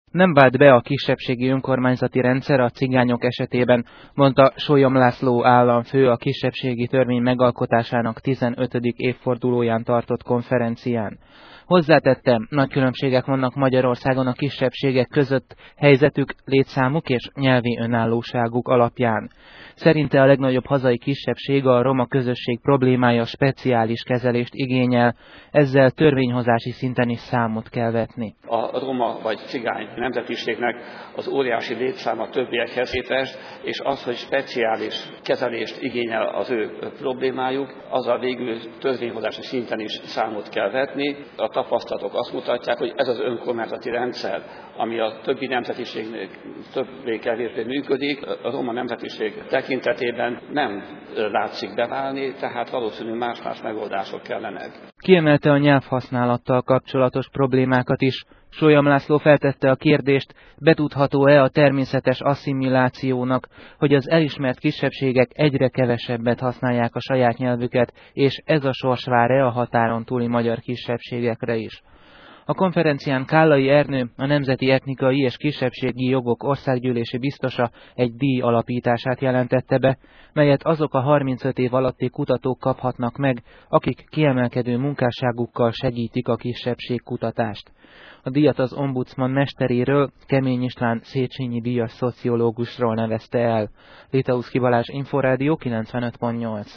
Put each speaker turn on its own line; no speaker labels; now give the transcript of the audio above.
Nem vált be a kisebbségi önkormányzati rendszer a cigányok esetében, mondta Sólyom László államfő a kisebbségi törvény megalkotásának 15. évfordulóján tartott konferencián. Hozzátette, nagy különbségek vannak Magyarországon a kisebbségek között helyzetük, létszámuk és nyelvi önállóságuk alapján. Szerinte a legnagyobb hazai kisebbség, a roma közösség problémája speciális kezelést igényel, ezzel törvényhozási szinten is számot kell vetni.
A roma vagy cigány nemzetiségnek az óriási létszáma többiekhez képest, és az, hogy speciális kezelést igényel az ő problémájuk, azzal végül törvényhozási szinten is számot kell vetni. A tapasztalatok azt mutatják, hogy ez az önkormányzati rendszer, ami a többi nemzetiségnek többé-kevésbé működik, a roma nemzetiség tekintetében nem látszik beválni, tehát valószínűleg más-más megoldások kellenek.
Kiemelte a nyelvhasználattal kapcsolatos problémákat is. Sólyom László feltette a kérdést, betudható-e a természetes asszimilációnak, hogy az elismert kisebbségek egyre kevesebbet használják a saját nyelvüket, és ez a sors vár-e a határon túli magyar kisebbségekre is. A konferencián Kállai Ernő, a Nemzeti Etnikai és Kisebbségi Jogok országgyűlési biztosa egy díj alapítását jelentette be, melyet azok a 35 év alatti kutatók kaphatnak meg, akik kiemelkedő munkásságukkal segítik a kisebbségkutatást. A díjat az ombudsman mesteréről, Kemény István Széchenyi díjas szociológusról nevezte el. Litauszki Balázs, Inforádió 95.8.